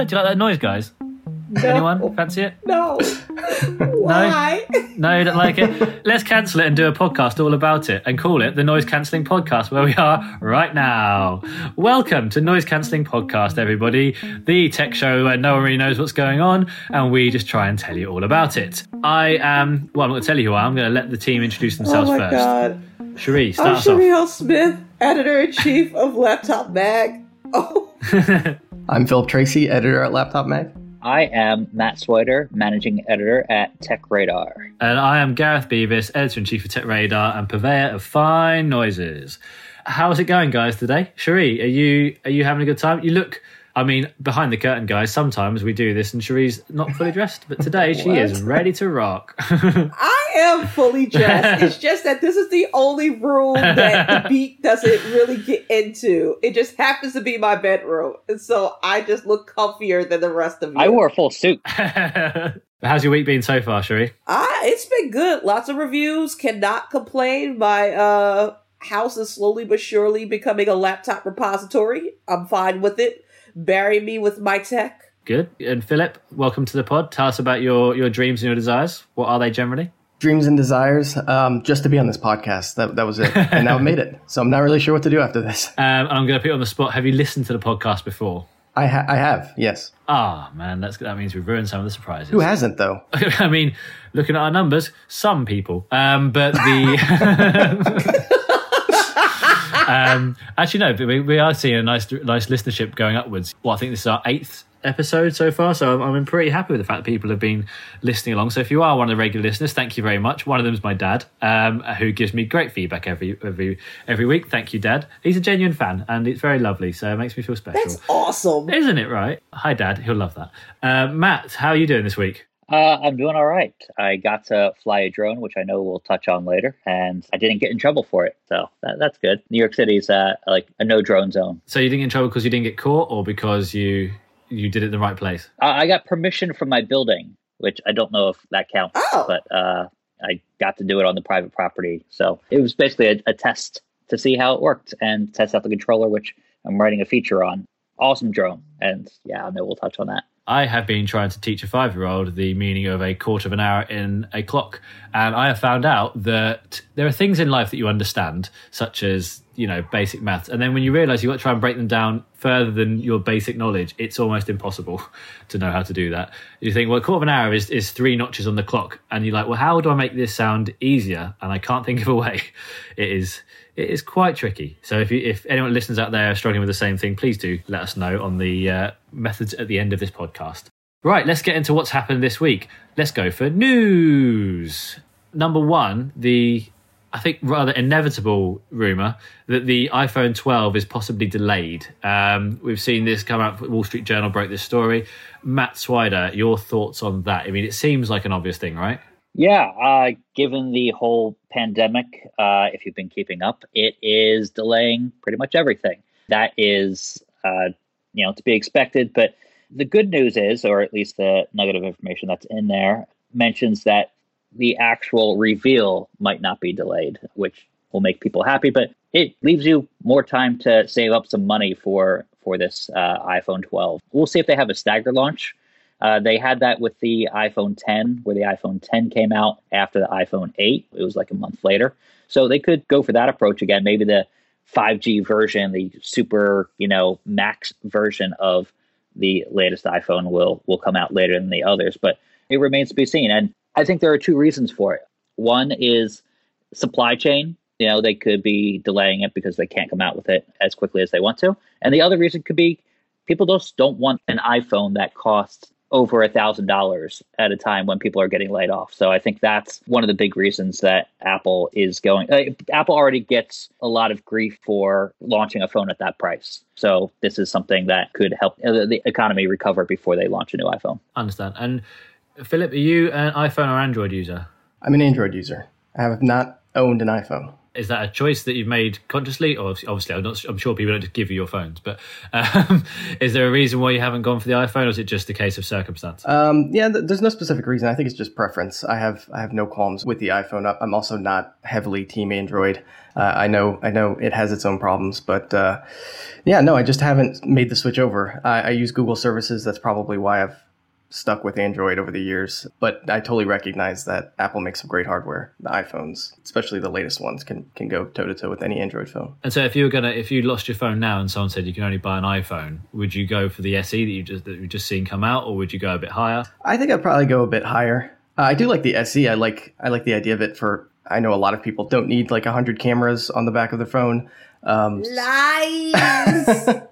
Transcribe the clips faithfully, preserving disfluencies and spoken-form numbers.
do you like that noise, guys? No. Anyone fancy it? No. Why? No, you don't like it? Let's cancel it and do a podcast all about it and call it the Noise Cancelling Podcast, where we are right now. Welcome to Noise Cancelling Podcast, everybody. The tech show where no one really knows what's going on and we just try and tell you all about it. I am, well, I'm not going to tell you who I am. I'm going to let the team introduce themselves oh my first. God. Cherie, start I'm us off. Cherie Smith, editor-in-chief of Laptop Mag. Oh. I'm Philip Tracy, editor at Laptop Mag. I am Matt Swider, managing editor at Tech Radar. And I am Gareth Beavis, editor-in-chief of Tech Radar and purveyor of fine noises. How's it going, guys, today? Cherie, are you are you having a good time? You look, I mean, behind the curtain, guys, sometimes we do this and Cherie's not fully dressed, but today she is ready to rock. I am fully dressed. It's just that this is the only room that the beat doesn't really get into. It just happens to be my bedroom. And so I just look comfier than the rest of you. I wore a full suit. How's your week been so far, Cherie? Ah, it's been good. Lots of reviews. Cannot complain. My uh, house is slowly but surely becoming a laptop repository. I'm fine with it. Bury me with my tech. Good. And Philip, welcome to the pod. Tell us about your, your dreams and your desires. What are they generally? Dreams and desires, um, just to be on this podcast. That that was it. And now I've made it. So I'm not really sure what to do after this. Um, I'm going to put you on the spot. Have you listened to the podcast before? I, ha- I have, yes. Ah, man, that's that means we've ruined some of the surprises. Who hasn't, though? I mean, looking at our numbers, some people. Um, but the... um, actually, no, we, we are seeing a nice nice listenership going upwards. Well, I think this is our eighth episode so far, so I'm, I'm pretty happy with the fact that people have been listening along. So if you are one of the regular listeners, thank you very much. One of them is my dad, um, who gives me great feedback every every every week. Thank you, Dad. He's a genuine fan, and it's very lovely, so it makes me feel special. That's awesome. Isn't it, right? Hi, Dad. He'll love that. Uh, Matt, how are you doing this week? Uh, I'm doing all right. I got to fly a drone, which I know we'll touch on later, and I didn't get in trouble for it, so that, that's good. New York City's uh, like a no drone zone. So you didn't get in trouble because you didn't get caught, or because you you did it in the right place? I, I got permission from my building, which I don't know if that counts, oh. but uh, I got to do it on the private property. So it was basically a, a test to see how it worked and test out the controller, which I'm writing a feature on. Awesome drone, and yeah, I know we'll touch on that. I have been trying to teach a five-year-old the meaning of a quarter of an hour in a clock. And I have found out that there are things in life that you understand, such as, you know, basic maths. And then when you realise you've got to try and break them down further than your basic knowledge, it's almost impossible to know how to do that. You think, well, a quarter of an hour is, is three notches on the clock. And you're like, well, how do I make this sound easier? And I can't think of a way. It is... It is quite tricky. So if you, if anyone listens out there struggling with the same thing, please do let us know on the uh, methods at the end of this podcast. Right, let's get into what's happened this week. Let's go for news. Number one, the, I think, rather inevitable rumour that the iPhone twelve is possibly delayed. Um, we've seen this come out. Wall Street Journal broke this story. Matt Swider, your thoughts on that? I mean, it seems like an obvious thing, right? Yeah, uh, given the whole pandemic, uh, if you've been keeping up, it is delaying pretty much everything. That is, uh, you know, to be expected. But the good news is, or at least the nugget of information that's in there, mentions that the actual reveal might not be delayed, which will make people happy. But it leaves you more time to save up some money for, for this uh, iPhone twelve. We'll see if they have a staggered launch. Uh, they had that with the iPhone ten, where the iPhone ten came out after the iPhone eight. It was like a month later. So they could go for that approach again. Maybe the five G version, the super, you know, max version of the latest iPhone will will come out later than the others. But it remains to be seen. And I think there are two reasons for it. One is supply chain. You know, they could be delaying it because they can't come out with it as quickly as they want to. And the other reason could be people just don't want an iPhone that costs over a thousand dollars at a time when people are getting laid off. So I think that's one of the big reasons that Apple is going. Uh, Apple already gets a lot of grief for launching a phone at that price. So this is something that could help uh, the economy recover before they launch a new iPhone. Understand. And Philip, are you an iPhone or Android user? I'm an Android user. I have not owned an iPhone. Is that a choice that you've made consciously? Or obviously, I'm, not, I'm sure people don't just give you your phones, but um, is there a reason why you haven't gone for the iPhone, or is it just a case of circumstance? Um, yeah, th- there's no specific reason. I think it's just preference. I have I have no qualms with the iPhone. I'm also not heavily team Android. Uh, I know I know it has its own problems, but uh, yeah, no, I just haven't made the switch over. I, I use Google services. That's probably why I've stuck with Android over the years, but I totally recognize that Apple makes some great hardware. The iPhones, especially the latest ones, can can go toe to toe with any Android phone. And so, if you were gonna, if you lost your phone now, and someone said you can only buy an iPhone, would you go for the S E that you just that you've just seen come out, or would you go a bit higher? I think I'd probably go a bit higher. Uh, I do like the S E. I like I like the idea of it. For I know a lot of people don't need like a hundred cameras on the back of their phone. Um, Lies.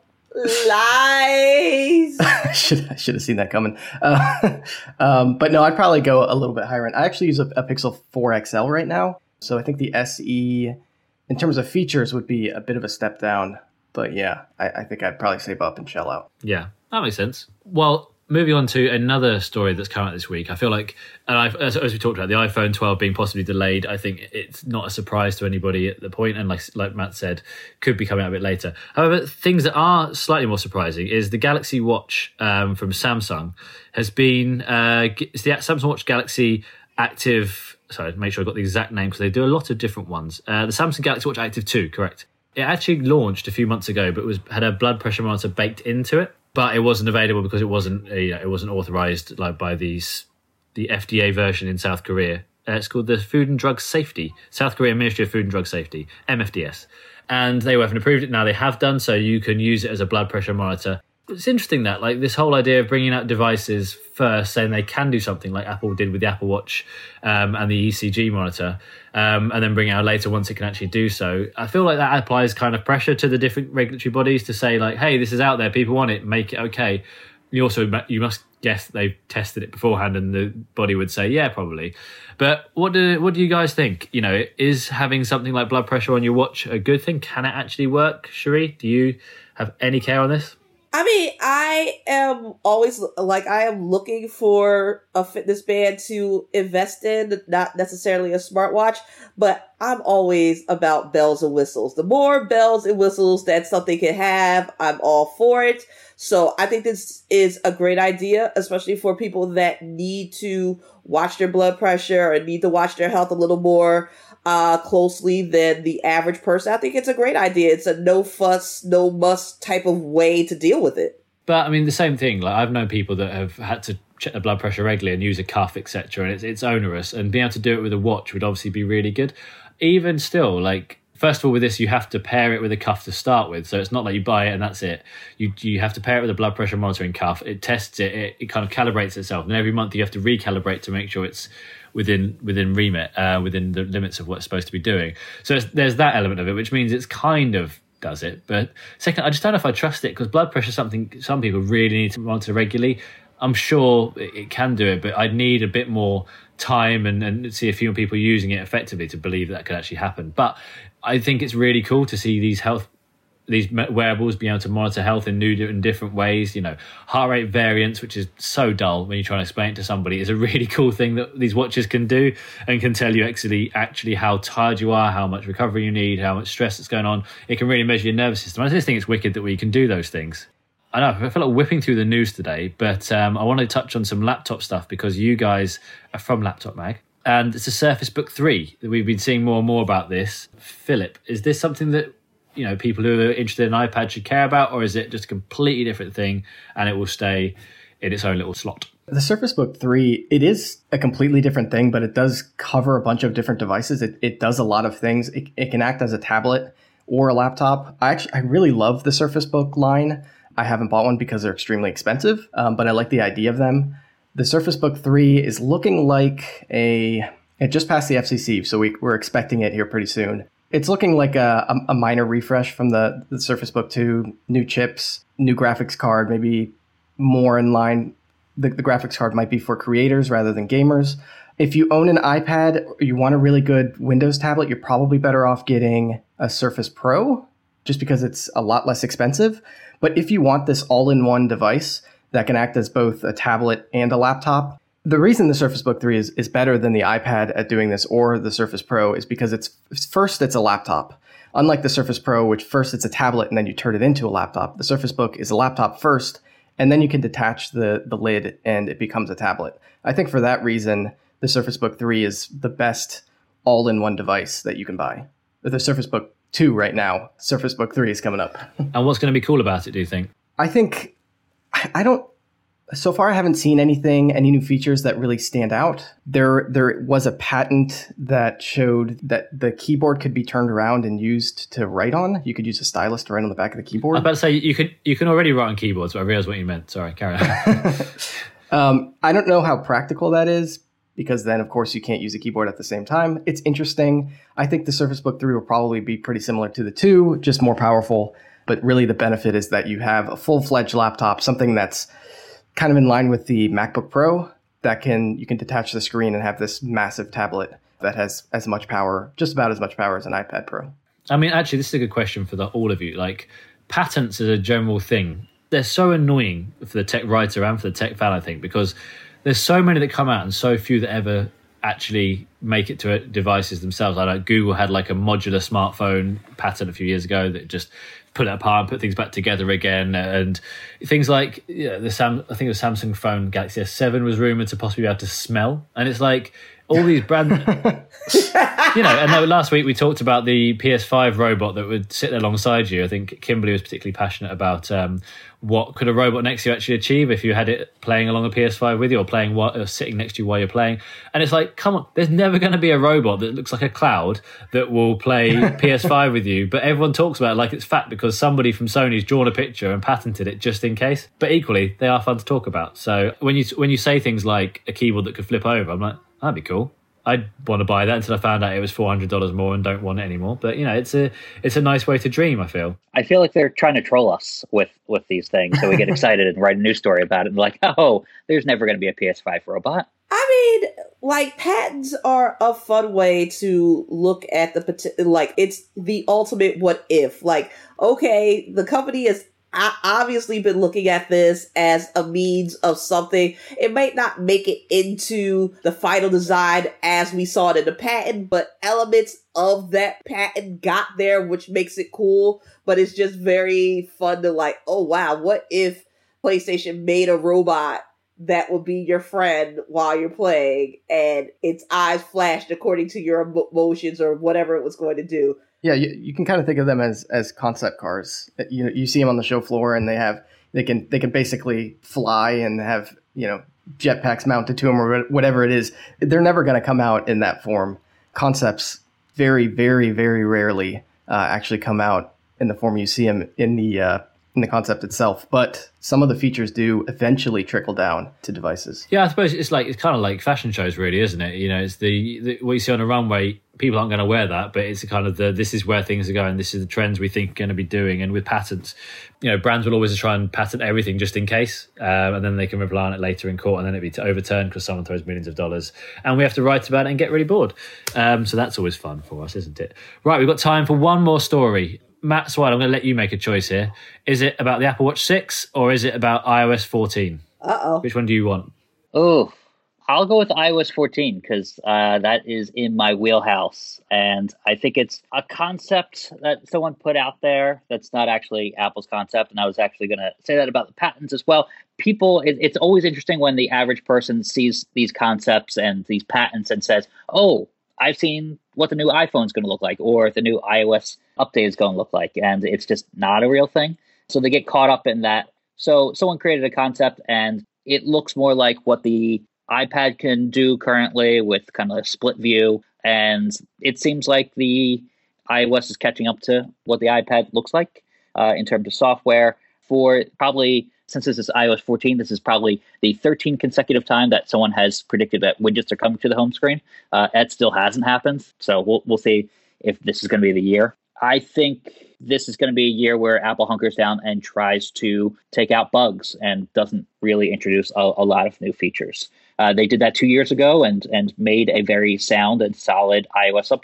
Lies. I should I should have seen that coming. Uh, um, but no, I'd probably go a little bit higher end. I actually use a, a Pixel four X L right now, so I think the S E, in terms of features, would be a bit of a step down. But yeah, I, I think I'd probably save up and shell out. Yeah, that makes sense. Well, moving on to another story that's come out this week. I feel like, and I've, as, as we talked about, the iPhone twelve being possibly delayed, I think it's not a surprise to anybody at the point, and like like Matt said, could be coming out a bit later. However, things that are slightly more surprising is the Galaxy Watch um, from Samsung has been, uh, it's the Samsung Watch Galaxy Active, sorry, make sure I got the exact name because they do a lot of different ones. Uh, the Samsung Galaxy Watch Active two, correct? It actually launched a few months ago, but it was had a blood pressure monitor baked into it. But it wasn't available because it wasn't you know, it wasn't authorized like by these the F D A version in South Korea. Uh, it's called the Food and Drug Safety, South Korea Ministry of Food and Drug Safety, M F D S. And they haven't approved it. Now they have done, so you can use it as a blood pressure monitor. It's interesting that like this whole idea of bringing out devices first, saying they can do something like Apple did with the Apple Watch um, and the E C G monitor, um, and then bring it out later once it can actually do so. I feel like that applies kind of pressure to the different regulatory bodies to say like, hey, this is out there, people want it, make it okay. You also you must guess that they've tested it beforehand, and the body would say, yeah, probably. But what do what do you guys think? You know, is having something like blood pressure on your watch a good thing? Can it actually work, Cherie? Do you have any care on this? I mean, I am always like I am looking for a fitness band to invest in, not necessarily a smartwatch, but I'm always about bells and whistles. The more bells and whistles that something can have, I'm all for it. So I think this is a great idea, especially for people that need to watch their blood pressure or need to watch their health a little more uh, closely than the average person. I think it's a great idea. It's a no fuss, no muss type of way to deal with it. But I mean, the same thing. Like I've known people that have had to check their blood pressure regularly and use a cuff, et cetera. And it's it's onerous. And being able to do it with a watch would obviously be really good. Even still, like first of all, with this, you have to pair it with a cuff to start with. So it's not like you buy it and that's it. You you have to pair it with a blood pressure monitoring cuff. It tests it. It, it kind of calibrates itself. And every month you have to recalibrate to make sure it's within within remit, uh, within the limits of what it's supposed to be doing. So it's, there's that element of it, which means it's kind of does it. But second, I just don't know if I trust it, because blood pressure is something some people really need to monitor regularly. I'm sure it can do it, but I'd need a bit more time and, and see a few people using it effectively to believe that could actually happen. But I think it's really cool to see these health these wearables being able to monitor health in new and different ways. You know, heart rate variance, which is so dull when you're trying to explain it to somebody, is a really cool thing that these watches can do and can tell you actually actually how tired you are, how much recovery you need, how much stress that's going on. It can really measure your nervous system. I just think it's wicked that we can do those things. I know, I feel like whipping through the news today, but um, I want to touch on some laptop stuff because you guys are from Laptop Mag. And it's a Surface Book three. We've been seeing more and more about this. Philip, is this something that you know people who are interested in iPad should care about, or is it just a completely different thing and it will stay in its own little slot? The Surface Book three, it is a completely different thing, but it does cover a bunch of different devices. It, it does a lot of things. It, it can act as a tablet or a laptop. I actually I really love the Surface Book line. I haven't bought one because they're extremely expensive, um, but I like the idea of them. The Surface Book three is looking like a... It just passed the F C C, so we, we're expecting it here pretty soon. It's looking like a, a, a minor refresh from the, the Surface Book two, new chips, new graphics card, maybe more in line. The, the graphics card might be for creators rather than gamers. If you own an iPad or you want a really good Windows tablet, you're probably better off getting a Surface Pro, just because it's a lot less expensive. But if you want this all-in-one device that can act as both a tablet and a laptop, The reason the Surface Book three is, is better than the iPad at doing this or the Surface Pro is because it's first, it's a laptop. Unlike the Surface Pro, which first it's a tablet and then you turn it into a laptop, the Surface Book is a laptop first, and then you can detach the, the lid and it becomes a tablet. I think for that reason, the Surface Book three is the best all-in-one device that you can buy. The Surface Book two right now, Surface Book three is coming up. And what's going to be cool about it, do you think? I think, I don't, so far I haven't seen anything, any new features that really stand out. There there was a patent that showed that the keyboard could be turned around and used to write on. You could use a stylus to write on the back of the keyboard. I was about to say, you could you can already write on keyboards, but I realized what you meant. Sorry, carry on. um, I don't know how practical that is, because then, of course, you can't use a keyboard at the same time. It's interesting. I think the Surface Book three will probably be pretty similar to the two, just more powerful. But really the benefit is that you have a full-fledged laptop, something that's kind of in line with the MacBook Pro, that can you can detach the screen and have this massive tablet that has as much power, just about as much power as an iPad Pro. I mean, actually, this is a good question for the, all of you. Like, patents is a general thing. They're so annoying for the tech writer and for the tech fan, I think, because there's so many that come out and so few that ever actually make it to devices themselves. I know Google had like a modular smartphone patent a few years ago that just put it apart and put things back together again, and things like, you know, the Sam I think the Samsung phone Galaxy S seven was rumored to possibly be able to smell, and it's like all these brand you know. And then last week we talked about the P S five robot that would sit there alongside you. I think Kimberly was particularly passionate about um, what could a robot next to you actually achieve if you had it playing along a P S five with you, or playing while, or sitting next to you while you're playing. And it's like, come on, there's never going to be a robot that looks like a cloud that will play P S five with you, but everyone talks about it like it's fact because somebody from Sony's drawn a picture and patented it just in case. But equally, they are fun to talk about. So when you when you say things like a keyboard that could flip over, I'm like, that'd be cool. I'd want to buy that until I found out it was four hundred dollars more and don't want it anymore. But, you know, it's a it's a nice way to dream, I feel. I feel like they're trying to troll us with, with these things. So we get excited and write a news story about it and like, oh, there's never going to be a P S five robot. I mean, like, patents are a fun way to look at the, like, it's the ultimate what if. Like, okay, the company is I obviously been looking at this as a means of something. It might not make it into the final design as we saw it in the patent, but elements of that patent got there, which makes it cool. But it's just very fun to like, oh wow, what if PlayStation made a robot that would be your friend while you're playing and its eyes flashed according to your emotions or whatever it was going to do. Yeah, you, you can kind of think of them as as concept cars. You know, you see them on the show floor, and they have they can they can basically fly and have, you know, jetpacks mounted to them or whatever it is. They're never going to come out in that form. Concepts very very very rarely uh, actually come out in the form you see them in the uh, in the concept itself. But some of the features do eventually trickle down to devices. Yeah, I suppose it's like it's kind of like fashion shows, really, isn't it? You know, it's the, the what you see on a runway. People aren't going to wear that, but it's kind of the, this is where things are going. This is the trends we think are going to be doing. And with patents, you know, brands will always try and patent everything just in case. Um, and then they can rely on it later in court and then it'll be overturned because someone throws millions of dollars. And we have to write about it and get really bored. Um, so that's always fun for us, isn't it? Right, we've got time for one more story. Matt Swide, I'm going to let you make a choice here. Is it about the Apple Watch six or is it about i O S fourteen? Uh-oh. Which one do you want? Oh, I'll go with i O S fourteen because uh, that is in my wheelhouse. And I think it's a concept that someone put out there that's not actually Apple's concept. And I was actually going to say that about the patents as well. People, it, it's always interesting when the average person sees these concepts and these patents and says, oh, I've seen what the new iPhone is going to look like or the new iOS update is going to look like. And it's just not a real thing. So they get caught up in that. So someone created a concept and it looks more like what the iPad can do currently with kind of a split view. And it seems like the iOS is catching up to what the iPad looks like uh, in terms of software. For probably, since this is i O S fourteen, this is probably the thirteenth consecutive time that someone has predicted that widgets are coming to the home screen. Uh, that still hasn't happened. So we'll, we'll see if this is going to be the year. I think this is going to be a year where Apple hunkers down and tries to take out bugs and doesn't really introduce a, a lot of new features. Uh, they did that two years ago and and made a very sound and solid iOS update.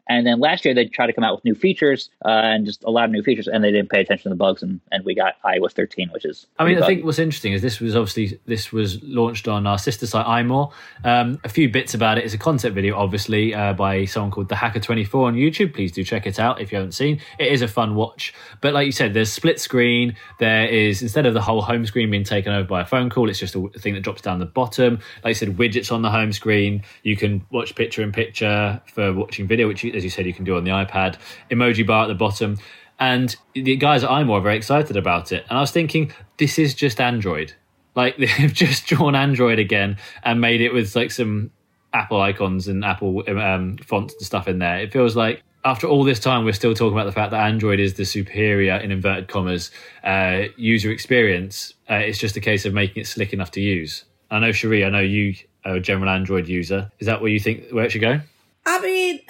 And then last year, they tried to come out with new features uh, and just a lot of new features, and they didn't pay attention to the bugs, and, and we got i O S thirteen, which is I mean, I buggy. think what's interesting is this was obviously, this was launched on our sister site, iMore. Um, a few bits about it is a concept video, obviously, uh, by someone called The Hacker twenty-four on YouTube. Please do check it out if you haven't seen. It is a fun watch. But like you said, there's split screen. There is, instead of the whole home screen being taken over by a phone call, it's just a thing that drops down the bottom. Like I said, widgets on the home screen. You can watch picture in picture for watching video, which, you, as you said, you can do on the iPad. Emoji bar at the bottom. And the guys at iMore are very excited about it. And I was thinking, this is just Android. Like, they've just drawn Android again and made it with like some Apple icons and Apple um, fonts and stuff in there. It feels like after all this time, we're still talking about the fact that Android is the superior, in inverted commas, uh, user experience. Uh, it's just a case of making it slick enough to use. I know, Cherie, I know you are a general Android user. Is that where you think where it should go? I mean,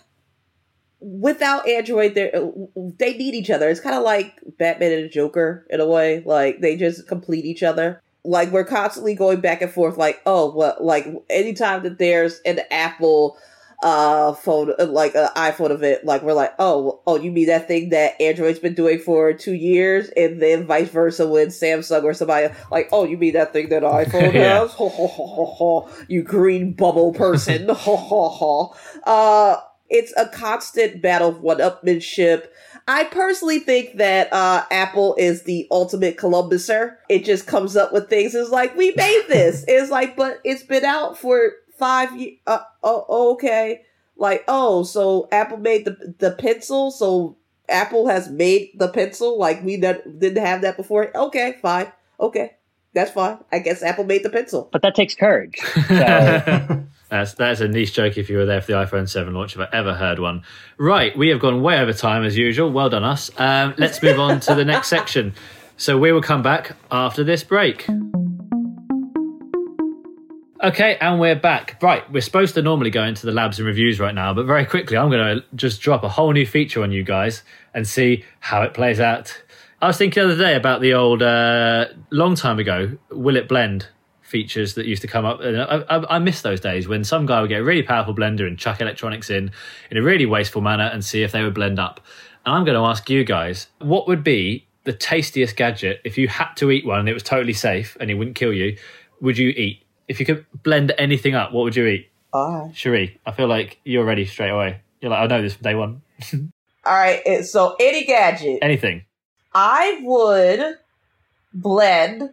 without Android, they they need each other. It's kind of like Batman and the Joker in a way. Like, they just complete each other. Like, we're constantly going back and forth. Like, oh, well, like anytime that there's an Apple uh phone, like an iPhone event, like we're like, oh, oh, you mean that thing that Android's been doing for two years, and then vice versa when Samsung or somebody like, oh, you mean that thing that iPhone Yeah. has? Ho, ho, ho, ho, ho. You green bubble person. ho, ho, ho. Uh, it's a constant battle of one-upmanship. I personally think that uh, Apple is the ultimate Columbuser. It just comes up with things. It's like, we made this. It's like, but it's been out for five years. Uh, oh, okay. Like, oh, so Apple made the the pencil. So Apple has made the pencil. Like, we not, didn't have that before. Okay, fine. Okay, that's fine. I guess Apple made the pencil. But that takes courage. So, That's that's a niche joke if you were there for the iPhone seven launch, if I ever heard one. Right, we have gone way over time as usual. Well done, us. Um, let's move on to the next section. So we will come back after this break. Okay, and we're back. Right, we're supposed to normally go into the labs and reviews right now, but very quickly, I'm going to just drop a whole new feature on you guys and see how it plays out. I was thinking the other day about the old, uh, long time ago, Will It Blend features that used to come up. And I, I, I miss those days when some guy would get a really powerful blender and chuck electronics in in a really wasteful manner and see if they would blend up. And I'm going to ask you guys, what would be the tastiest gadget if you had to eat one and it was totally safe and it wouldn't kill you? Would you eat? If you could blend anything up, what would you eat? Uh, Cherie, I feel like you're ready straight away. You're like, I know this from day one. all right, and so any gadget. Anything. I would blend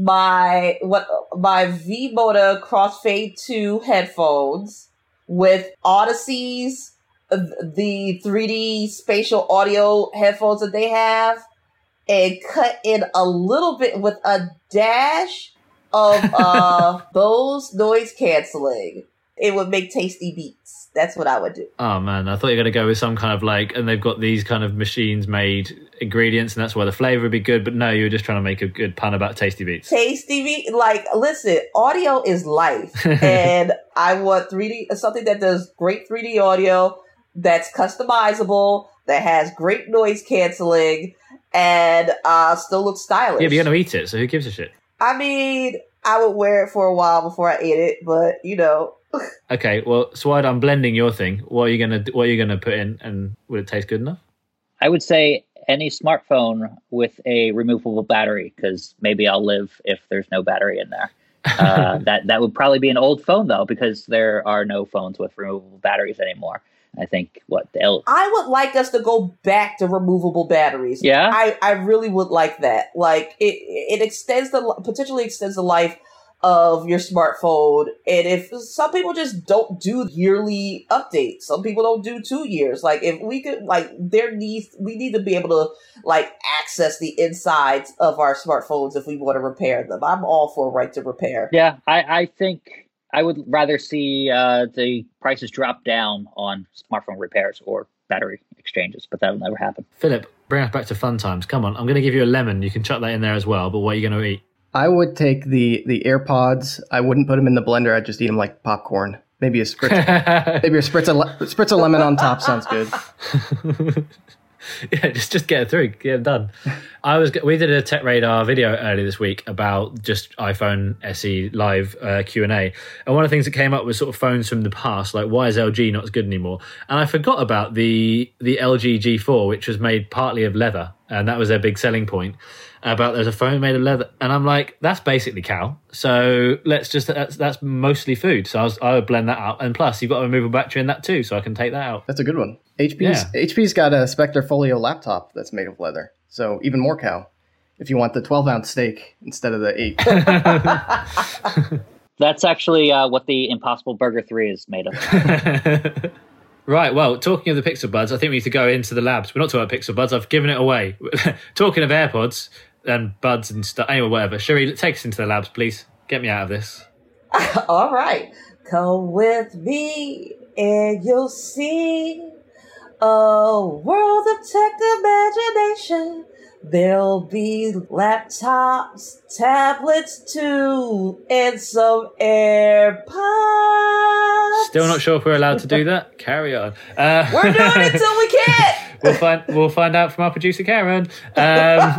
my what my V-Moda Crossfade two headphones with Odyssey's uh, the three D spatial audio headphones that they have, and cut in a little bit with a dash of uh Bose noise canceling. It would make tasty beats. That's what I would do. Oh man, I thought you were going to go with some kind of like, and they've got these kind of machines made ingredients and that's why the flavour would be good, but no, you were just trying to make a good pun about tasty beats. Tasty beat, like, listen, audio is life. And I want three D, something that does great three D audio, that's customizable, that has great noise canceling, and uh still looks stylish. Yeah, but you're going to eat it, so who gives a shit? I mean, I would wear it for a while before I ate it, but you know. Okay, well, Swide, I'm blending your thing. What are you gonna What are you gonna put in, and would it taste good enough? I would say any smartphone with a removable battery, because maybe I'll live if there's no battery in there. Uh, that that would probably be an old phone though, because there are no phones with removable batteries anymore. I think what the L- I would like us to go back to removable batteries. Yeah, I, I really would like that. Like it it extends the potentially extends the life of your smartphone. And if some people just don't do yearly updates, some people don't do two years. Like if we could, like there needs, we need to be able to like access the insides of our smartphones if we want to repair them. I'm all for right to repair. Yeah, I, I think I would rather see uh, the prices drop down on smartphone repairs or battery exchanges, but that'll never happen. Philip, bring us back to fun times. Come on, I'm going to give you a lemon. You can chuck that in there as well, but what are you going to eat? I would take the the AirPods. I wouldn't put them in the blender. I'd just eat them like popcorn. Maybe a spritz, maybe a spritz of, le- spritz of lemon on top sounds good. yeah, just just get it through, get it done. I was we did a Tech Radar video earlier this week about just iPhone S E live uh, Q and A, and one of the things that came up was sort of phones from the past, like why is L G not as good anymore? And I forgot about the the L G G four, which was made partly of leather, and that was their big selling point. About there's a phone made of leather, and I'm like, that's basically cow. So let's just that's, that's mostly food. So I, was, I would blend that out, and plus you've got a removable battery in that too, so I can take that out. That's a good one. H P's Yeah. H P's got a Spectre Folio laptop that's made of leather, so even more cow. If you want the twelve ounce steak instead of the eight. That's actually uh, what the Impossible Burger three is made of. Right, well, talking of the Pixel Buds, I think we need to go into the labs. We're not talking about Pixel Buds, I've given it away. Talking of AirPods and buds and stuff, anyway, whatever. Sherry, take us into the labs, please. Get me out of this. All right. Come with me and you'll see a world of tech imagination. There'll be laptops, tablets too, and some AirPods. Still not sure if we're allowed to do that. Carry on. Uh, We're doing it till we can't. we'll find we'll find out from our producer Karen. Um,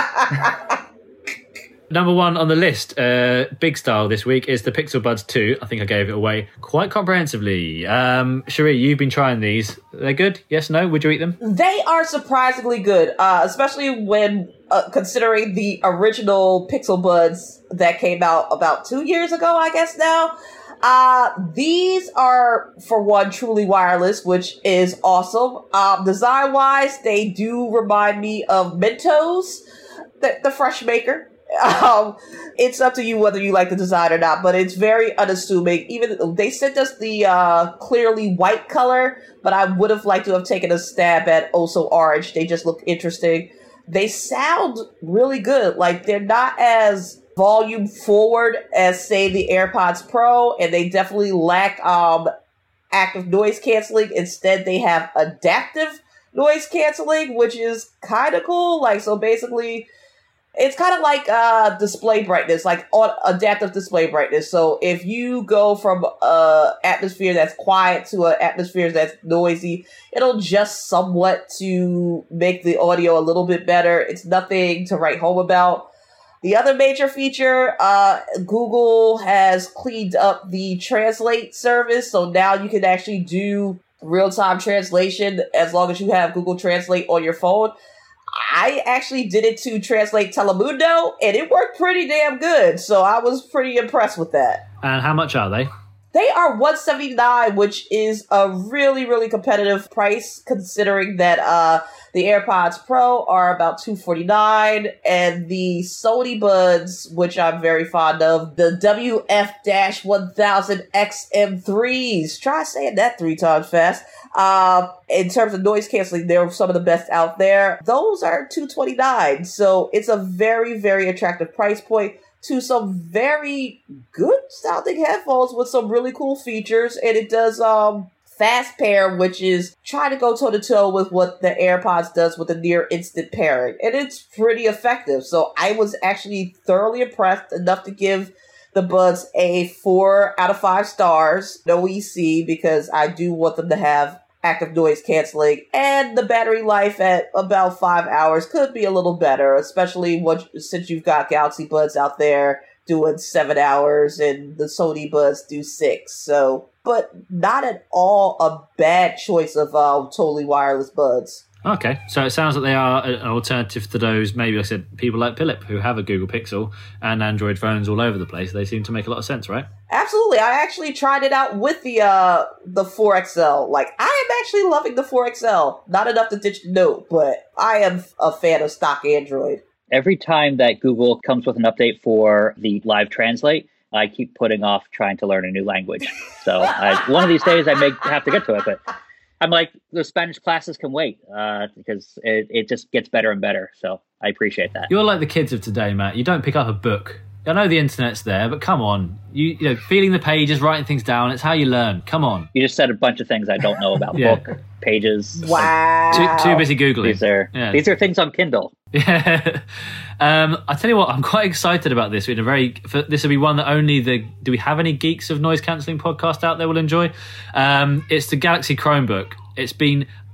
number one on the list, uh, big style this week, is the Pixel Buds two. I think I gave it away quite comprehensively. Um, Cherie, you've been trying these. They're good? Yes, no? Would you eat them? They are surprisingly good, uh, especially when uh, considering the original Pixel Buds that came out about two years ago, I guess now. Uh, these are, for one, truly wireless, which is awesome. Um, design-wise, they do remind me of Mentos, the, the fresh maker. Um, it's up to you whether you like the design or not, but it's very unassuming. Even they sent us the uh, clearly white color, but I would have liked to have taken a stab at also orange. They just look interesting. They sound really good. Like, they're not as volume forward as, say, the AirPods Pro, and they definitely lack um, active noise canceling. Instead, they have adaptive noise canceling, which is kind of cool. Like, so basically, it's kind of like uh, display brightness, like on adaptive display brightness. So if you go from an atmosphere that's quiet to an atmosphere that's noisy, it'll adjust somewhat to make the audio a little bit better. It's nothing to write home about. The other major feature, uh, Google has cleaned up the translate service. So now you can actually do real-time translation as long as you have Google Translate on your phone. I actually did it to translate Telemundo, and it worked pretty damn good. So I was pretty impressed with that. And how much are they? They are one hundred seventy-nine dollars, which is a really, really competitive price considering that uh, the AirPods Pro are about two hundred forty-nine dollars, and the Sony Buds, which I'm very fond of, the W F one thousand X M threes. Try saying that three times fast. Uh, in terms of noise canceling, they're some of the best out there. Those are two hundred twenty-nine dollars, so it's a very, very attractive price point to some very good sounding headphones with some really cool features. And it does um fast pair, which is trying to go toe to toe with what the AirPods does with the near instant pairing. And it's pretty effective. So I was actually thoroughly impressed enough to give the Buds a four out of five stars. No E C, because I do want them to have active noise canceling, and the battery life at about five hours could be a little better, especially what, since you've got Galaxy Buds out there doing seven hours and the Sony Buds do six. So, but not at all a bad choice of uh, totally wireless buds. Okay, so it sounds like they are an alternative to those, maybe like I said, people like Philip who have a Google Pixel and Android phones all over the place. They seem to make a lot of sense, right? Absolutely. I actually tried it out with the uh, the four X L. Like, I am actually loving the four X L. Not enough to ditch the Note, but I am a fan of stock Android. Every time that Google comes with an update for the live translate, I keep putting off trying to learn a new language. So I, one of these days I may have to get to it, but I'm like, the Spanish classes can wait uh, because it, it just gets better and better. So I appreciate that. You're like the kids of today, Matt. You don't pick up a book. I know the internet's there, but come on. You, you know, feeling the pages, writing things down, it's how you learn. Come on. You just said a bunch of things I don't know about Yeah. book, pages. Wow. Too, too busy Googling. These are, Yeah. these are things on Kindle. Yeah. um, I tell you what, I'm quite excited about this. In a very, for, this will be one that only the. Do we have any geeks of noise cancelling podcast out there will enjoy? Um, it's the Galaxy Chromebook. It's been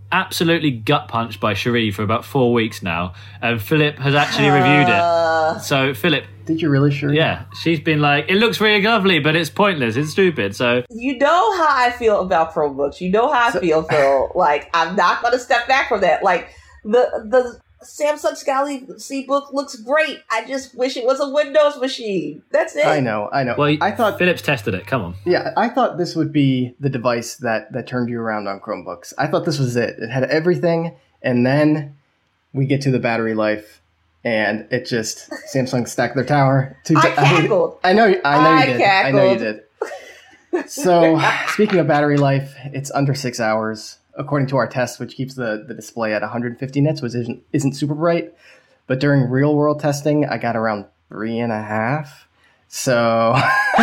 absolutely gut punched by Cherie for about four weeks now, and Philip has actually reviewed Uh, it. So Philip, Did you really, sure? yeah, she's been like, it looks really lovely, but it's pointless. It's stupid. So You know how I feel about Chromebooks. You know how I So- feel, Phil. Like, I'm not going to step back from that. Like, the the Samsung Galaxy Book looks great. I just wish it was a Windows machine. That's it. I know, I know. well, I thought, Philip's tested it. Come on. yeah, I thought this would be the device that that turned you around on Chromebooks. I thought this was it. It had everything, and then we get to the battery life, and it just Samsung stacked their tower. To, I cackled. I know, I know I you did. I know you cackled. did. So, speaking of battery life, it's under six hours. According to our test, which keeps the, the display at one hundred fifty nits, which isn't, isn't super bright. But during real world testing, I got around three and a half. So,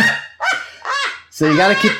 so you got to keep,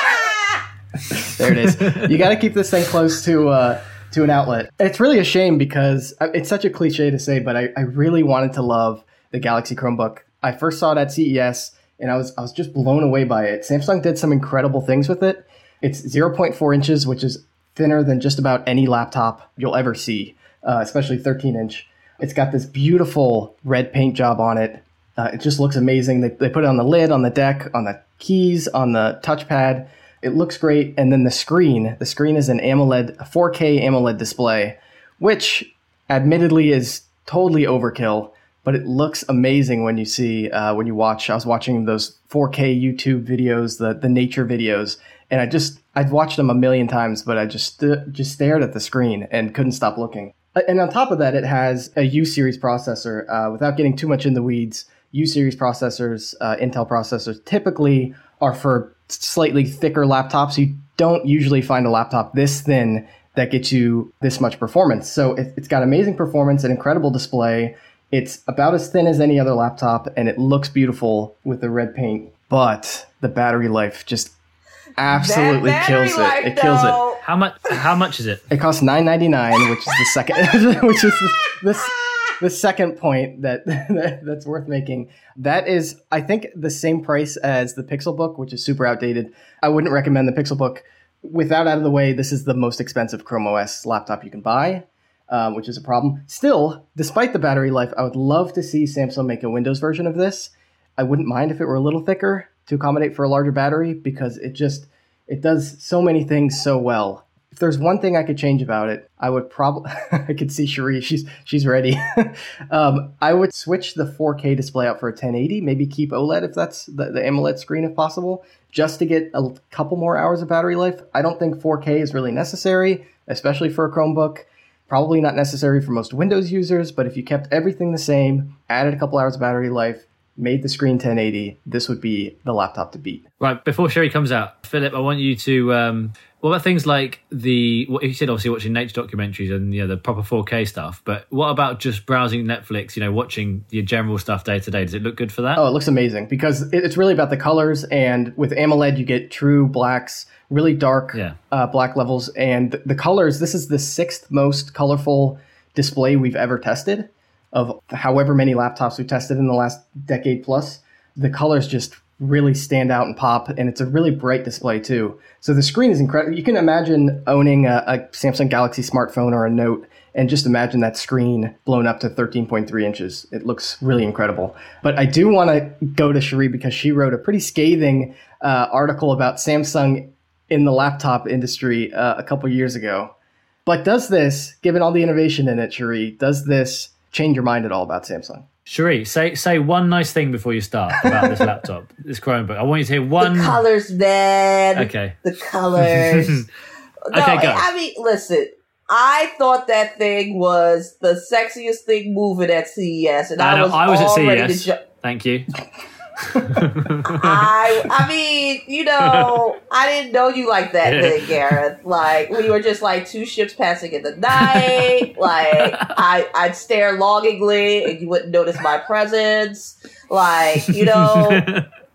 there it is. You got to keep this thing close to, uh, to an outlet. It's really a shame because it's such a cliche to say, but I, I really wanted to love the Galaxy Chromebook. I first saw it at C E S and I was, I was just blown away by it. Samsung did some incredible things with it. It's zero point four inches, which is thinner than just about any laptop you'll ever see, uh, especially thirteen inch. It's got this beautiful red paint job on it. Uh, it just looks amazing. They, they put it on the lid, on the deck, on the keys, on the touchpad. It looks great. And then the screen, the screen is an AMOLED, a four K AMOLED display, which admittedly is totally overkill, but it looks amazing when you see, uh, when you watch. I was watching those four K YouTube videos, the, the nature videos, and I just, I'd watched them a million times, but I just st- just stared at the screen and couldn't stop looking. And on top of that, it has a U-series processor. Uh, without getting too much in the weeds, U-series processors, uh, Intel processors, typically are for slightly thicker laptops. You don't usually find a laptop this thin that gets you this much performance. So it, it's got amazing performance, an incredible display. It's about as thin as any other laptop, and it looks beautiful with the red paint. But the battery life just absolutely That kills battery it. life, It kills it. though. How much? How much is it? It costs nine ninety-nine, which is the second, which is the, the, the second point that, that that's worth making. That is, I think, the same price as the Pixelbook, which is super outdated. I wouldn't recommend the Pixelbook. With that out of the way, this is the most expensive Chrome O S laptop you can buy, um, which is a problem. Still, despite the battery life, I would love to see Samsung make a Windows version of this. I wouldn't mind if it were a little thicker to accommodate for a larger battery, because it just, it does so many things so well. If there's one thing I could change about it, I would probably, I could see Cherie, she's she's ready. um, I would switch the four K display out for a ten eighty, maybe keep OLED if that's the, the AMOLED screen if possible, just to get a couple more hours of battery life. I don't think four K is really necessary, especially for a Chromebook. Probably not necessary for most Windows users, but if you kept everything the same, added a couple hours of battery life, made the screen ten eighty, this would be the laptop to beat. Right, before Cherie comes out, Philip, I want you to... Um, what about things like the... What you said, obviously, watching nature documentaries and, you know, the proper four K stuff, but what about just browsing Netflix, you know, watching your general stuff day to day? Does it look good for that? Oh, it looks amazing, because it- it's really about the colors, and with AMOLED, you get true blacks, really dark Yeah. uh, black levels, and the colors, this is the sixth most colorful display we've ever tested. Of however many laptops we've tested in the last decade plus, the colors just really stand out and pop, and it's a really bright display too. So the screen is incredible. You can imagine owning a, a Samsung Galaxy smartphone or a Note, and just imagine that screen blown up to thirteen point three inches. It looks really incredible. But I do want to go to Cherie, because she wrote a pretty scathing uh, article about Samsung in the laptop industry uh, a couple years ago. But does this, given all the innovation in it, Cherie, does this change your mind at all about Samsung? Cherie, say say one nice thing before you start about this laptop, this Chromebook. I want you to hear one... The colors, man. Okay. The colors. No, Okay, go. I mean, listen. I thought that thing was the sexiest thing moving at C E S, and I, I, know, was I was at all C E ready S. to jump. Thank you. I, I mean, you know, I didn't know you like that Yeah. thing, Gareth. Like, we were just like two ships passing in the night. Like, I, I'd stare longingly, and you wouldn't notice my presence. Like, you know,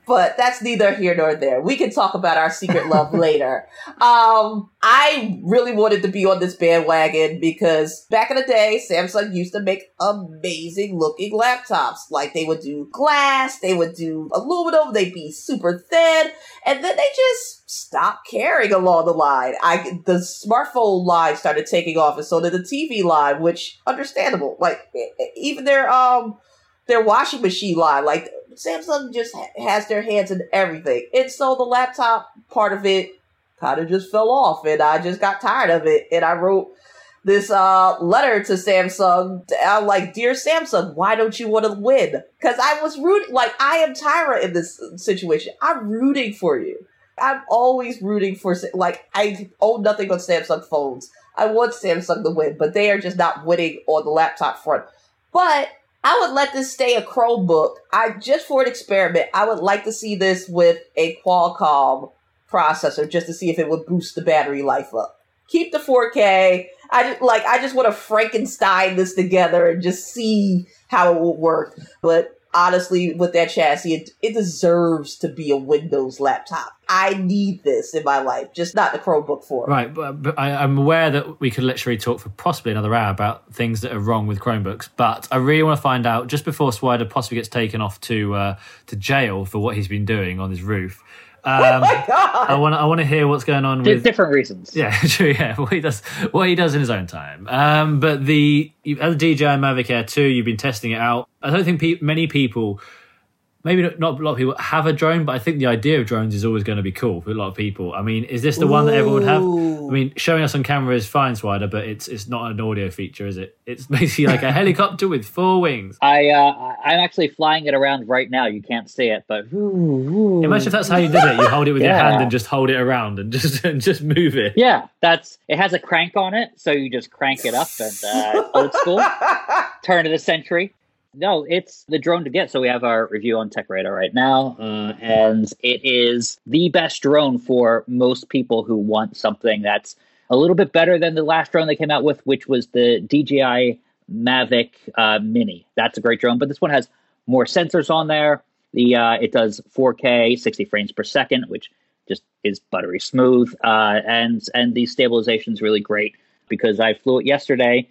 But that's neither here nor there. We can talk about our secret love later. Um, I really wanted to be on this bandwagon because back in the day, Samsung used to make amazing looking laptops. Like they would do glass, they would do aluminum, they'd be super thin, and then they just stopped caring along the line. I the smartphone line started taking off, and so did the T V line, which understandable. Like even their um their washing machine line, like. Samsung just ha- has their hands in everything. And so the laptop part of it kind of just fell off and I just got tired of it. And I wrote this uh, letter to Samsung. I'm like, dear Samsung, why don't you want to win? Because I was rooting, like I am Tyra in this situation. I'm rooting for you. I'm always rooting for, like I own nothing but Samsung phones. I want Samsung to win, but they are just not winning on the laptop front. But I would let this stay a Chromebook. I just for an experiment, I would like to see this with a Qualcomm processor just to see if it would boost the battery life up. Keep the four K. I just like I just want to Frankenstein this together and just see how it will work. But honestly, with that chassis, it, it deserves to be a Windows laptop. I need this in my life, just not the Chromebook form. Right, but, but I, I'm aware that we could literally talk for possibly another hour about things that are wrong with Chromebooks, but I really want to find out, just before Swider possibly gets taken off to uh, to jail for what he's been doing on his roof, um, oh my God! I want I want to hear what's going on D- with... Different reasons. Yeah, true, yeah, what he does what he does in his own time. Um, but the, as a D J I Mavic Air two, you've been testing it out. I don't think pe- many people... Maybe not, not a lot of people have a drone, but I think the idea of drones is always going to be cool for a lot of people. I mean, is this the Ooh. one that everyone would have? I mean, showing us on camera is fine, Swider, but it's it's not an audio feature, is it? It's basically like a helicopter with four wings. I, uh, I'm actually flying it around right now. You can't see it, but... Imagine if that's how you did it. You hold it with yeah. your hand and just hold it around and just and just move it. Yeah, that's... It has a crank on it, so you just crank it up and uh, old school. Turn of the century. No, it's the drone to get. So we have our review on TechRadar right now, uh, and it is the best drone for most people who want something that's a little bit better than the last drone they came out with, which was the D J I Mavic uh, Mini. That's a great drone, but this one has more sensors on there. The uh, it does four K, sixty frames per second, which just is buttery smooth, uh, and and the stabilization is really great because I flew it yesterday.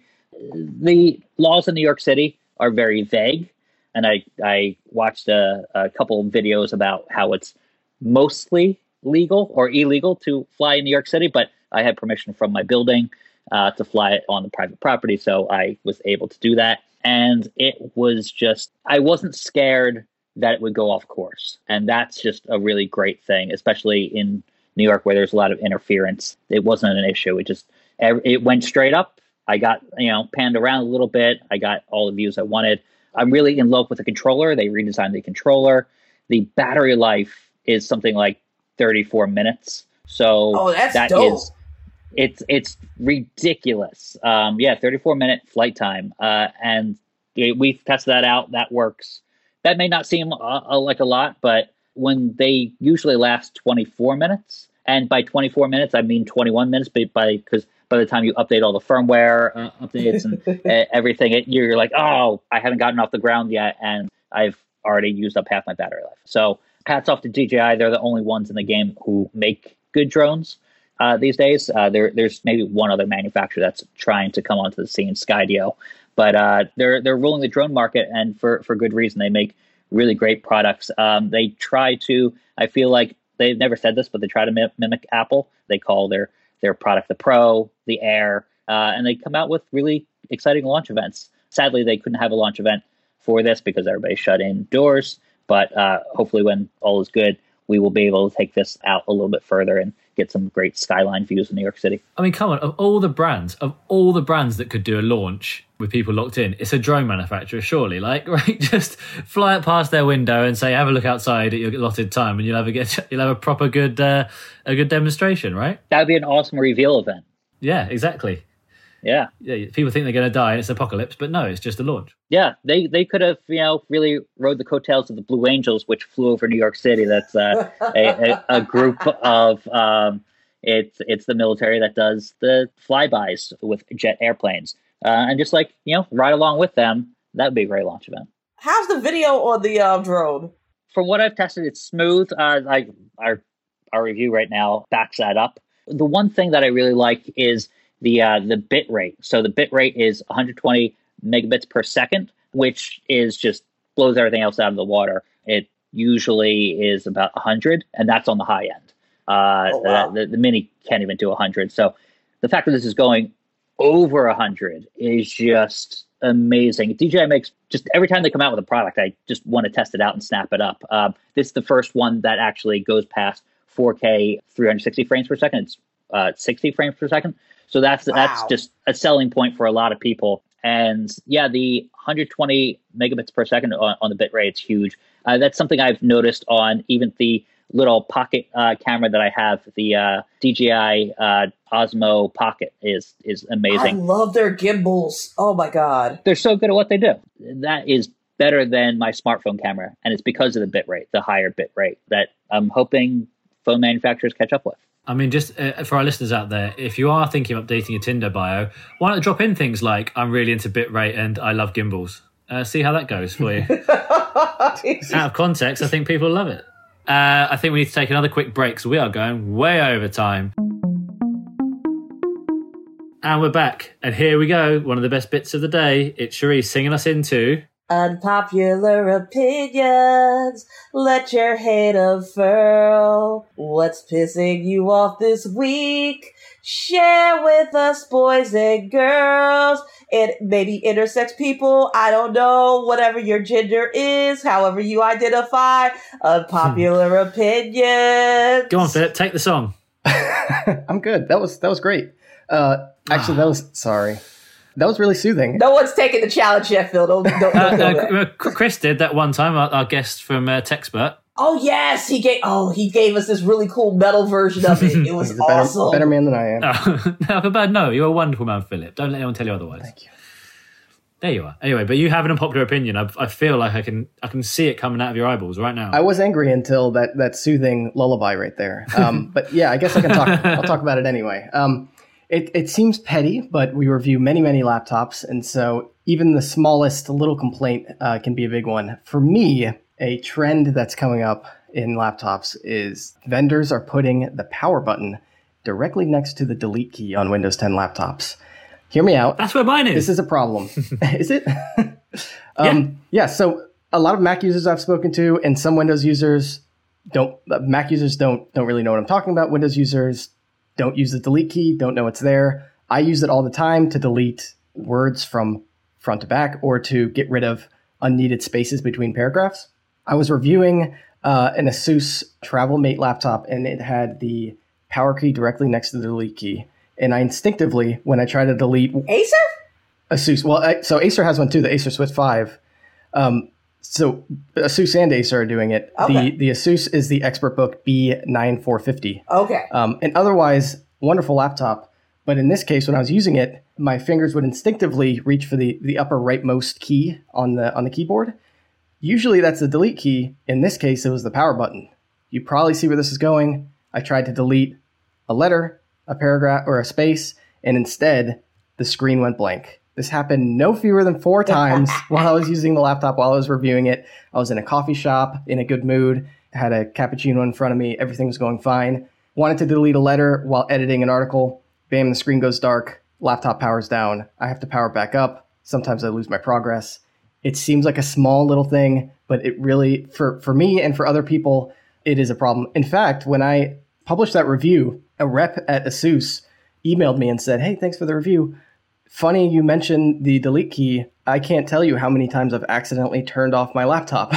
The laws in New York City are very vague. And I, I watched a, a couple of videos about how it's mostly legal or illegal to fly in New York City, but I had permission from my building uh, to fly it on the private property. So I was able to do that. And it was just, I wasn't scared that it would go off course. And that's just a really great thing, especially in New York where there's a lot of interference. It wasn't an issue. It just, it went straight up. I got, you know, panned around a little bit. I got all the views I wanted. I'm really in love with the controller. They redesigned the controller. The battery life is something like thirty-four minutes. So oh, that's that dope. is, it's it's ridiculous. Um, yeah, thirty-four minute flight time. Uh, and it, we've tested that out. That works. That may not seem uh, uh, like a lot, but when they usually last twenty-four minutes, and by twenty-four minutes, I mean twenty-one minutes, but by, because by the time you update all the firmware uh, updates and uh, everything, it, you're like, oh, I haven't gotten off the ground yet, and I've already used up half my battery life. So hats off to D J I. They're the only ones in the game who make good drones uh, these days. Uh, there, there's maybe one other manufacturer that's trying to come onto the scene, Skydio. But uh, they're they're ruling the drone market, and for, for good reason. They make really great products. Um, they try to, I feel like, they've never said this, but they try to mim- mimic Apple. They call their their product the Pro, the Air, uh, and they come out with really exciting launch events. Sadly, they couldn't have a launch event for this because everybody's shut indoors, but uh, hopefully when all is good, we will be able to take this out a little bit further and get some great skyline views in New York City. I mean, come on, of all the brands, of all the brands that could do a launch with people locked in, it's a drone manufacturer, surely. Like, right, just fly it past their window and say, have a look outside at your allotted time, and you'll have a get, you'll have a proper good, uh, a good demonstration, right? That would be an awesome reveal event. Yeah, exactly. Yeah. Yeah, people think they're going to die and it's apocalypse, but no, it's just a launch. Yeah, they they could have, you know, really rode the coattails of the Blue Angels, which flew over New York City. That's uh, a, a, a group of, um, it's it's the military that does the flybys with jet airplanes. Uh, and just like, you know, ride along with them. That would be a great launch event. How's the video on the uh, drone? from what I've tested, it's smooth. Uh, I, our, our review right now backs that up. The one thing that I really like is the uh, the bit rate. So the bit rate is one hundred twenty megabits per second, which is just blows everything else out of the water. It usually is about one hundred, and that's on the high end. Uh, oh, wow. the, the, the Mini can't even do one hundred. So the fact that this is going over one hundred is just amazing. D J I makes just every time they come out with a product, I just want to test it out and snap it up. Um, this is the first one that actually goes past four K three hundred sixty frames per second. It's uh, sixty frames per second. So that's wow. that's just a selling point for a lot of people. And yeah, the one hundred twenty megabits per second on, on the bit rate is huge. Uh, that's something I've noticed on even the little pocket uh, camera that I have. The uh, D J I uh, Osmo Pocket is is amazing. I love their gimbals. Oh my god, they're so good at what they do. That is better than my smartphone camera, and it's because of the bit rate, the higher bit rate that I'm hoping phone manufacturers catch up with. I mean, just uh, for our listeners out there, if you are thinking of updating your Tinder bio, why not drop in things like, I'm really into bitrate and I love gimbals. Uh, see how that goes for you. Out of context, I think people love it. Uh, I think we need to take another quick break, so we are going way over time. And we're back. And here we go. One of the best bits of the day. It's Cherise singing us into... Unpopular opinions, let your hate unfurl. What's pissing you off this week? Share with us, boys and girls, and maybe intersex people. I don't know, whatever your gender is, however you identify. Unpopular opinions. Go on, Philip, take the song. I'm good. That was that was great. Uh, actually, that was sorry. That was really soothing. No one's taking the challenge yet, Phil. Don't, don't, don't uh, uh, Chris did that one time, our, our guest from uh, Techspert. Oh, yes. He gave Oh, he gave us this really cool metal version of it. It was He's a awesome. Better, better man than I am. Oh, no, but no, you're a wonderful man, Philip. Don't let anyone tell you otherwise. Thank you. There you are. Anyway, but you have an unpopular opinion. I, I feel like I can I can see it coming out of your eyeballs right now. I was angry until that, that soothing lullaby right there. Um, but yeah, I guess I can talk. I'll talk about it anyway. Um, It, it seems petty, but we review many, many laptops, and so even the smallest little complaint uh, can be a big one. For me, a trend that's coming up in laptops is vendors are putting the power button directly next to the delete key on Windows ten laptops. Hear me out. That's where mine is. This is a problem. Is it? um, yeah. yeah, so a lot of Mac users I've spoken to, and some Windows users don't, Mac users don't don't really know what I'm talking about. Windows users don't use the delete key, don't know it's there. I use it all the time to delete words from front to back or to get rid of unneeded spaces between paragraphs. I was reviewing uh, an Asus TravelMate laptop, and it had the power key directly next to the delete key. And I instinctively, when I try to delete... Acer? Asus. Well, I, so Acer has one too, the Acer Swift five. Um, so Asus and Acer are doing it. Okay. The the Asus is the ExpertBook B nine four fifty. Okay. Um, and otherwise, wonderful laptop. But in this case, when I was using it, my fingers would instinctively reach for the, the upper rightmost key on the on the keyboard. Usually that's the delete key. In this case, it was the power button. You probably see where this is going. I tried to delete a letter, a paragraph, or a space, and instead, the screen went blank. This happened no fewer than four times while I was using the laptop, while I was reviewing it. I was in a coffee shop, in a good mood, had a cappuccino in front of me, everything was going fine. Wanted to delete a letter while editing an article. Bam, the screen goes dark, laptop powers down. I have to power it back up. Sometimes I lose my progress. It seems like a small little thing, but it really, for, for me and for other people, it is a problem. In fact, when I published that review, a rep at Asus emailed me and said, hey, thanks for the review. Funny you mentioned the delete key. I can't tell you how many times I've accidentally turned off my laptop.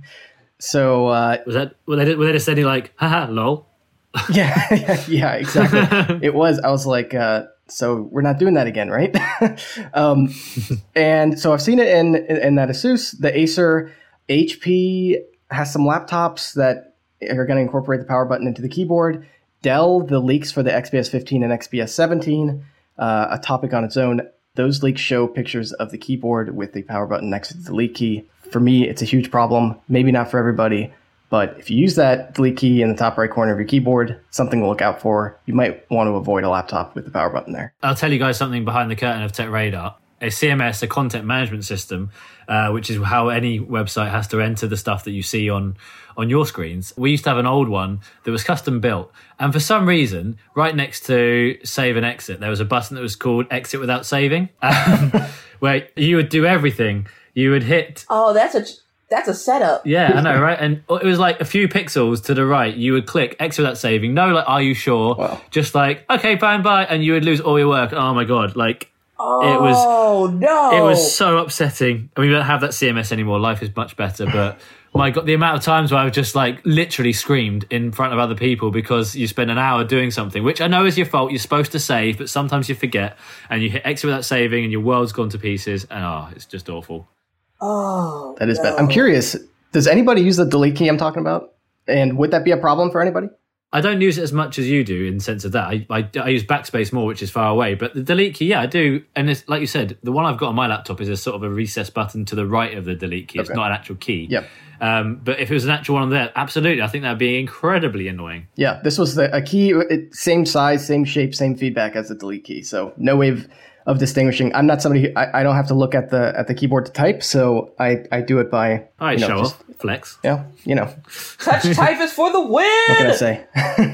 so uh, was that were they, were they just saying like, haha, lol? yeah, yeah, yeah, exactly. It was. I was like, uh, so we're not doing that again, right? um, and so I've seen it in, in in that Asus, the Acer, H P has some laptops that are going to incorporate the power button into the keyboard. Dell, the leaks for the X P S fifteen and X P S seventeen. Uh, a topic on its own. Those leaks show pictures of the keyboard with the power button next to the delete key. For me, it's a huge problem. Maybe not for everybody, but if you use that delete key in the top right corner of your keyboard, something to look out for. You might want to avoid a laptop with the power button there. I'll tell you guys something behind the curtain of Tech Radar. a C M S, a content management system, uh, which is how any website has to enter the stuff that you see on, on your screens. We used to have an old one that was custom built. And for some reason, right next to save and exit, there was a button that was called exit without saving, um, where you would do everything. You would hit... Oh, that's a... That's a setup. Yeah, I know, right? And it was like a few pixels to the right. You would click exit without saving. No, like, are you sure? Wow. Just like, okay, fine, bye. And you would lose all your work. Oh my God. Like, oh, it was... Oh, no. It was so upsetting. I mean, we don't have that C M S anymore. Life is much better. But my God, the amount of times where I've just like literally screamed in front of other people because you spend an hour doing something, which I know is your fault. You're supposed to save, but sometimes you forget and you hit exit without saving and your world's gone to pieces. And oh, it's just awful. Oh, that is no. bad. I'm curious, does anybody use the delete key I'm talking about? And would that be a problem for anybody? I don't use it as much as you do in the sense of that. I, I, I use backspace more, which is far away. But the delete key, yeah, I do. And it's, like you said, the one I've got on my laptop is a sort of a recess button to the right of the delete key. It's Okay. not an actual key. Yep. Um, but if it was an actual one on there, absolutely. I think that would be incredibly annoying. Yeah, this was the, a key, it, same size, same shape, same feedback as the delete key. So no way of, of distinguishing. I'm not somebody who, I, I don't have to look at the at the keyboard to type, so I, I do it by, All right, you know, show just, off. Flex. yeah, you know, Touch type is for the win. what can I say?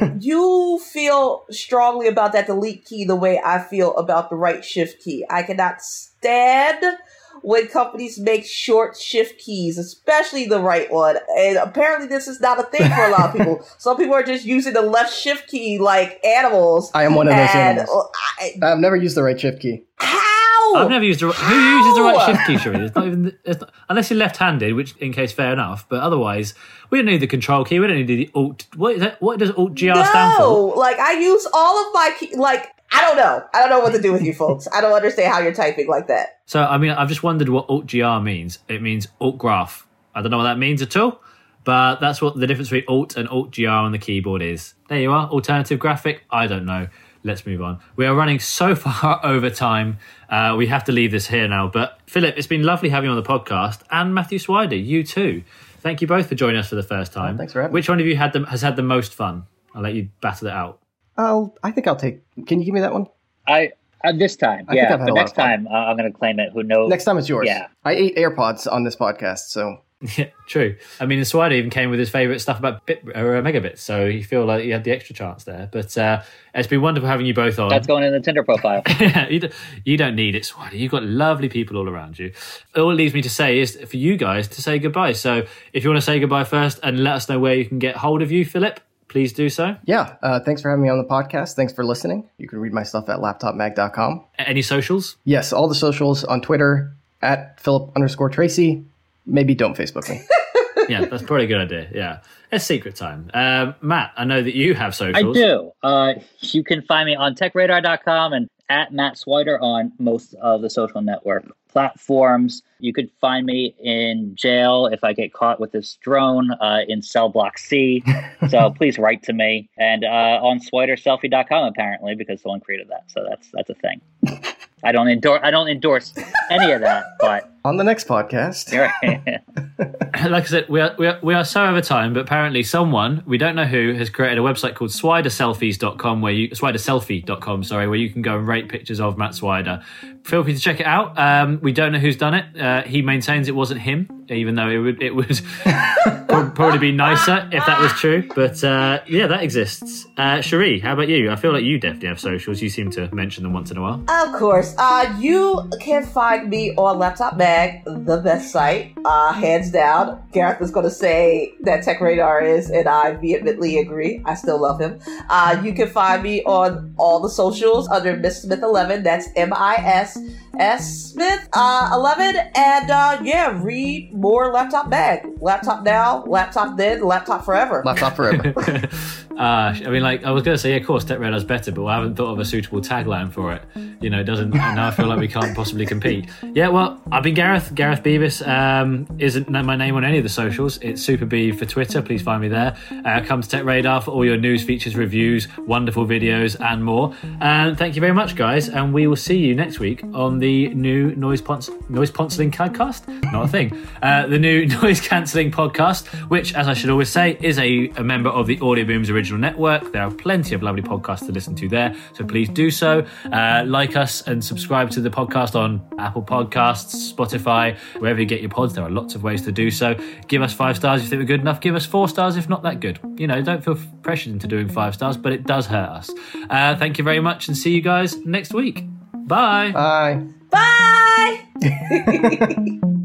You feel strongly about that delete key the way I feel about the right shift key. I cannot stand when companies make short shift keys, especially the right one. And apparently this is not a thing for a lot of people. Some people are just using the left shift key like animals. I am one of those and animals. I, I've never used the right shift key. how? I've never used the right, who uses the right How? shift key, Sheree? It's not even it's not, unless you're left-handed, which in case fair enough. But otherwise, we don't need the control key. We don't need the alt. What is that? What does alt G R no, stand for? like I use all of my key, like I don't know. I don't know what to do with you folks. I don't understand how you're typing like that. So I mean, I've just wondered what alt G R means. It means alt graph. I don't know what that means at all. But that's what the difference between alt and alt G R on the keyboard is. There you are. Alternative graphic. I don't know. Let's move on. We are running so far over time. Uh, we have to leave this here now. But Philip, it's been lovely having you on the podcast. And Matthew Swider, you too. Thank you both for joining us for the first time. Oh, thanks for having me. Which one of you had the, has had the most fun? I'll let you battle it out. Oh, I think I'll take, can you give me that one? I uh, this time, I think yeah. I've had But a lot next of fun. time, uh, I'm going to claim it. Who knows? Next time it's yours. Yeah. I ate AirPods on this podcast, so. Yeah, true. I mean, Swider even came with his favourite stuff about bit or uh, megabits, so you feel like you had the extra chance there. But uh, it's been wonderful having you both on. That's going in the Tinder profile. you, don't, you don't need it, Swider. You've got lovely people all around you. All it leaves me to say is for you guys to say goodbye. So if you want to say goodbye first and let us know where you can get hold of you, Philip, please do so. Yeah, uh, thanks for having me on the podcast. Thanks for listening. You can read my stuff at laptop mag dot com. Any socials? Yes, all the socials on Twitter, at Philip underscore Tracy. Maybe don't Facebook me. Yeah, that's probably a good idea. Yeah. It's secret time. Um, Matt, I know that you have I socials. do. Uh, you can find me on tech radar dot com and at Matt Swider on most of the social network platforms. You could find me in jail if I get caught with this drone uh, in cell block C. So please write to me. And uh, on Swider Selfie dot com apparently, because someone created that. So that's that's a thing. I don't endorse. I don't endorse any of that, but On the next podcast. Like I said, we are, we are we are so over time, but apparently someone, we don't know who, has created a website called Swider Selfies dot com where you Swider Selfie dot com, sorry, where you can go and rate pictures of Matt Swider. Feel free to check it out. Um, we don't know who's done it. Uh, he maintains it wasn't him, even though it would it would probably be nicer if that was true. But uh, yeah, that exists. Uh, Cherie, how about you? I feel like you definitely have socials. You seem to mention them once in a while. Of course. Uh, you can find me on Laptop Mag, the best site, uh, hands down. Gareth was going to say that Tech Radar is, and I vehemently agree. I still love him. Uh, you can find me on all the socials under Miss Smith eleven. That's M I S S Smith uh, eleven. And uh, yeah, read more Laptop Mag. Laptop now, laptop then, laptop forever. Laptop forever. uh, I mean, like, I was going to say, yeah, of course, Tech Radar's better, but I haven't thought of a suitable tagline for it. You know, it doesn't, now I feel like we can't possibly compete. Yeah, well, I've been Gareth, Gareth Beavis. Um, isn't my name on any of the socials. It's SuperB for Twitter. Please find me there. Uh, come to Tech Radar for all your news, features, reviews, wonderful videos, and more. And thank you very much, guys. And we will see you next week on the the new noise pons- noise cancelling podcast, not a thing. Uh, the new noise cancelling podcast, which, as I should always say, is a, a member of the Audio Booms original network. There are plenty of lovely podcasts to listen to there, so please do so. Uh, like us and subscribe to the podcast on Apple Podcasts, Spotify, wherever you get your pods. There are lots of ways to do so. Give us five stars if you think we're good enough. Give us four stars if not that good. You know, don't feel pressured into doing five stars, but it does hurt us. Uh, thank you very much, and see you guys next week. Bye. Bye. Bye.